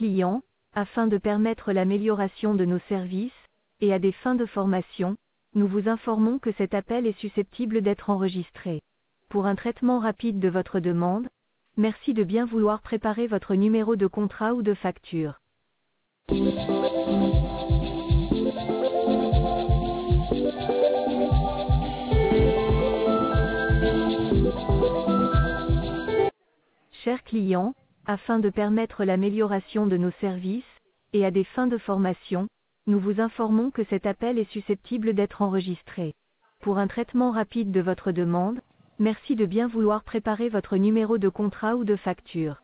clients, afin de permettre l'amélioration de nos services, et à des fins de formation, nous vous informons que cet appel est susceptible d'être enregistré. Pour un traitement rapide de votre demande, merci de bien vouloir préparer votre numéro de contrat ou de facture. Chers clients, afin de permettre l'amélioration de nos services, et à des fins de formation, nous vous informons que cet appel est susceptible d'être enregistré. Pour un traitement rapide de votre demande, merci de bien vouloir préparer votre numéro de contrat ou de facture.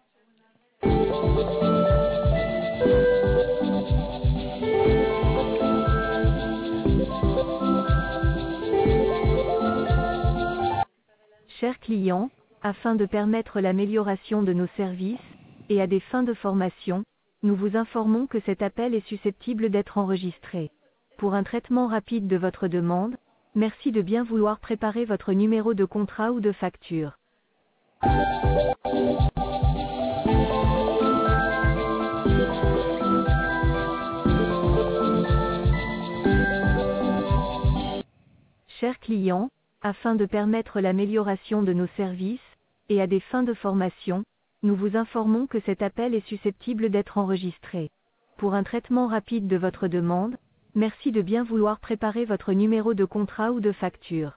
Chers clients, afin de permettre l'amélioration de nos services, et à des fins de formation, nous vous informons que cet appel est susceptible d'être enregistré. Pour un traitement rapide de votre demande, merci de bien vouloir préparer votre numéro de contrat ou de facture. Chers clients, afin de permettre l'amélioration de nos services, et à des fins de formation, nous vous informons que cet appel est susceptible d'être enregistré. Pour un traitement rapide de votre demande, merci de bien vouloir préparer votre numéro de contrat ou de facture.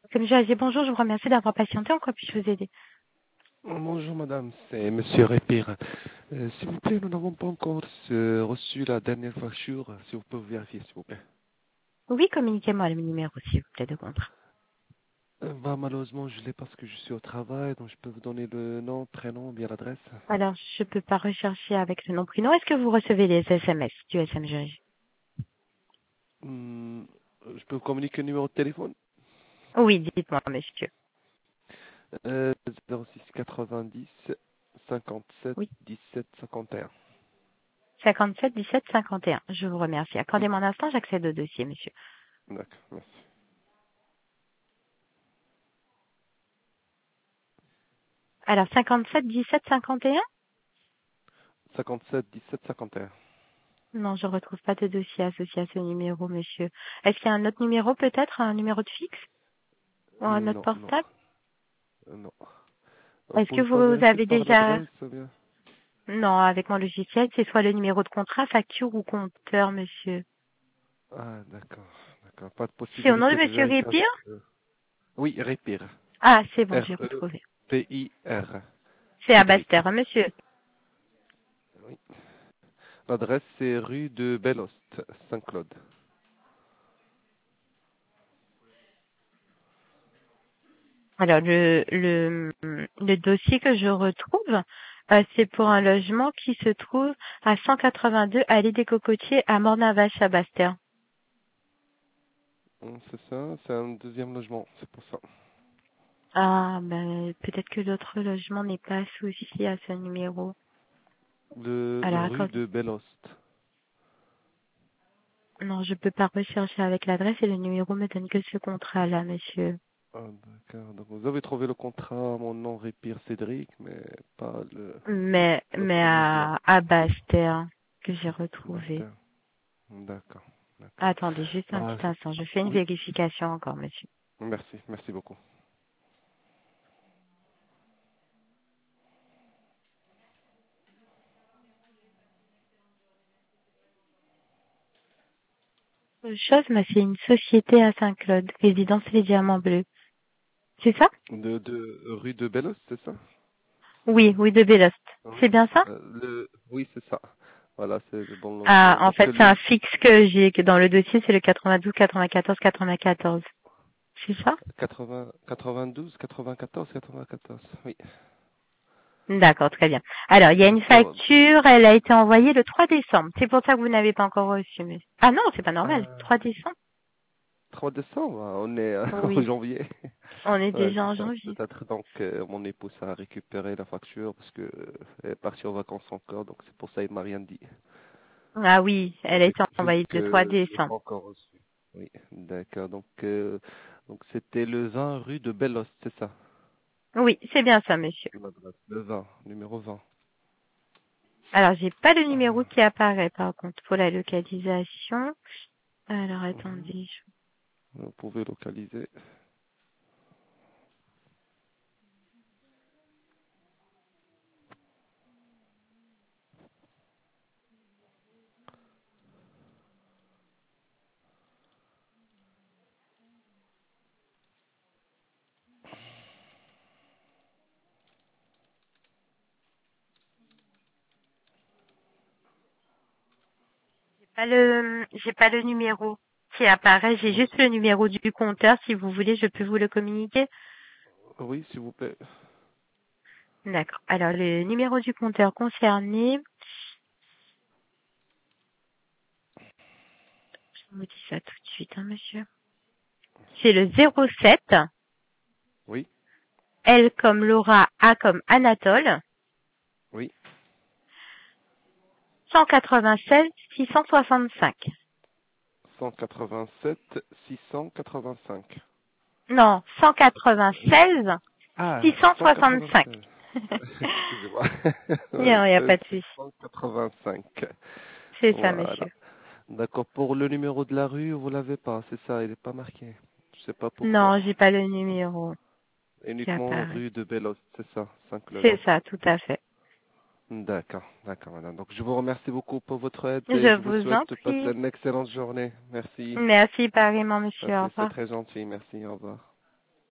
Comme je disais, bonjour, je vous remercie d'avoir patienté. En quoi puis-je vous aider? Bonjour madame, c'est monsieur Répire. S'il vous plaît, nous n'avons pas encore reçu la dernière facture. Si vous pouvez vérifier, s'il vous plaît. Oui, communiquez-moi le numéro, s'il vous plaît, de contrat. Malheureusement, je l'ai parce que je suis au travail, donc je peux vous donner le nom, prénom, bien l'adresse. Alors, je peux pas rechercher avec le nom prénom. Est-ce que vous recevez les SMS du SMG? Hmm, je peux vous communiquer le numéro de téléphone. Oui, dites-moi, monsieur. 06 90 57 Oui, 17 51. 57 17 51. Je vous remercie. Hmm, Accordez-moi un instant, j'accède au dossier, monsieur. D'accord, merci. Alors, 57 17 51? 57 17 51. Non, je retrouve pas de dossier associé à ce numéro, monsieur. Est-ce qu'il y a un autre numéro, peut-être, un numéro de fixe ou un autre Non, non, portable? non. Vous Est-ce que pouvez pas vous vérifier avez par déjà... l'adresse, ou bien? Non, avec mon logiciel, c'est soit le numéro de contrat, facture ou compteur, monsieur. Ah, d'accord, d'accord. Pas de C'est au nom de possibilité de monsieur vérifier Répire? avec... Oui, Répire. Ah, c'est bon, j'ai retrouvé. R-E-P-I-R. C'est à Cédric. Bastère, monsieur. Oui. L'adresse, c'est rue de Bellost, Saint-Claude. Alors, le dossier que je retrouve, c'est pour un Mhm. logement qui se trouve à 182 allée des Cocotiers à Mornavache à Bastère. C'est ça, c'est un deuxième logement, c'est pour ça. Ah, ben, peut-être que l'autre logement n'est pas associé à ce numéro. Le Alors, rue accordez. de Bellost. Non, je peux pas rechercher avec l'adresse et le numéro me donne que ce contrat-là, monsieur. Ah, d'accord. Donc vous avez trouvé le contrat à mon nom Répire Cédric, mais pas Mais l'autre logement. à Bastère que j'ai retrouvé. Master. D'accord, d'accord. Attendez juste un Ah, petit instant, je fais une oui, vérification encore, monsieur. merci, merci beaucoup. Autre chose, mais c'est une société à Saint-Claude, résidence Les Diamants Bleus. C'est ça? De rue de Bellost, c'est ça? Oui, oui, de Bélost. Oui. C'est bien ça? Oui, c'est ça. Voilà, c'est le bon Ah, logement. en Donc, fait, c'est un fixe que j'ai que dans le dossier, c'est le 92, 94, 94. C'est ça? 92, 94, 94. Oui. D'accord, très bien. Alors, il y a une D'accord. facture, elle a été envoyée le 3 décembre. C'est pour ça que vous n'avez pas encore reçu. Ah non, c'est pas normal. Euh, 3 décembre? 3 décembre, on est en Oui, janvier. on est Ouais, déjà c'est en ça. janvier. Peut-être donc mon épouse a récupéré la facture parce que elle est partie en vacances encore, donc c'est pour ça il m'a rien dit. Ah oui, elle a Vu, été vu envoyée le 3 que je l'ai décembre. pas encore reçu. Oui, d'accord. Donc c'était le 20 rue de Bellost, c'est ça? Oui, c'est bien ça, monsieur. L'adresse. Le 20, numéro 20. Alors, j'ai pas le numéro qui apparaît, par contre, pour la localisation. Alors, Mhm. attendez. Vous pouvez localiser. J'ai pas le numéro qui apparaît. J'ai Oui, juste le numéro du compteur. Si vous voulez, je peux vous le communiquer. oui, s'il vous plaît. D'accord. Alors, le numéro du compteur concerné, je vous dis ça tout de suite, hein, monsieur. C'est le 07, Oui, L comme Laura, A comme Anatole, oui. 196 665. 187 685. Non, 196 Ah, 665. 196. Excusez-moi. Ouais, Non, il n'y a c'est pas de souci. 685. C'est ça, Voilà. monsieur. D'accord. Pour le numéro de la rue, vous l'avez pas, c'est ça, il n'est pas marqué. Je sais pas pourquoi. Non, j'ai pas le numéro qui Uniquement apparaît. rue de Bellost, c'est ça, Saint-Claude. C'est ça, tout à fait. D'accord, d'accord, madame. Donc, je vous remercie beaucoup pour votre aide et Je je vous vous souhaite en de passer prie. une excellente journée. Merci. Merci pareillement, monsieur. Au Merci, c'est revoir. très gentil. Merci, au revoir.